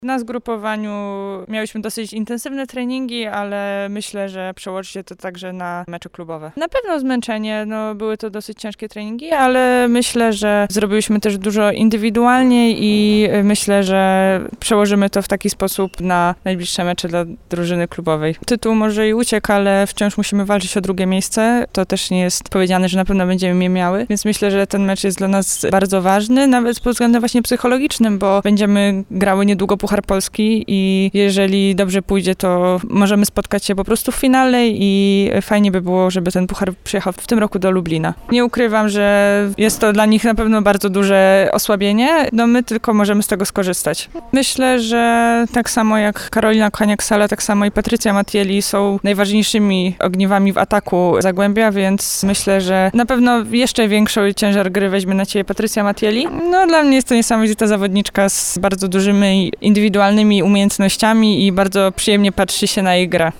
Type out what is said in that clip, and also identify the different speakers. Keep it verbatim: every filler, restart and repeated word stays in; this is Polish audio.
Speaker 1: Na zgrupowaniu miałyśmy dosyć intensywne treningi, ale myślę, że przełoży się to także na mecze klubowe. Na pewno zmęczenie, no były to dosyć ciężkie treningi, ale myślę, że zrobiliśmy też dużo indywidualnie i myślę, że przełożymy to w taki sposób na najbliższe mecze dla drużyny klubowej. Tytuł może i uciekł, ale wciąż musimy walczyć o drugie miejsce. To też nie jest powiedziane, że na pewno będziemy je miały, więc myślę, że ten mecz jest dla nas bardzo ważny, nawet pod względem właśnie psychologicznym, bo będziemy grały niedługo Puchar Polski i jeżeli dobrze pójdzie, to możemy spotkać się po prostu w finale i fajnie by było, żeby ten puchar przyjechał w tym roku do Lublina. Nie ukrywam, że jest to dla nich na pewno bardzo duże osłabienie, no my tylko możemy z tego skorzystać. Myślę, że tak samo jak Karolina Kochaniak-Sala, tak samo i Patrycja Matieli są najważniejszymi ogniwami w ataku Zagłębia, więc myślę, że na pewno jeszcze większą ciężar gry weźmie na ciebie Patrycja Matieli. No dla mnie jest to niesamowita zawodniczka z bardzo dużymi indywidualnymi umiejętnościami i bardzo przyjemnie patrzy się na jej grę.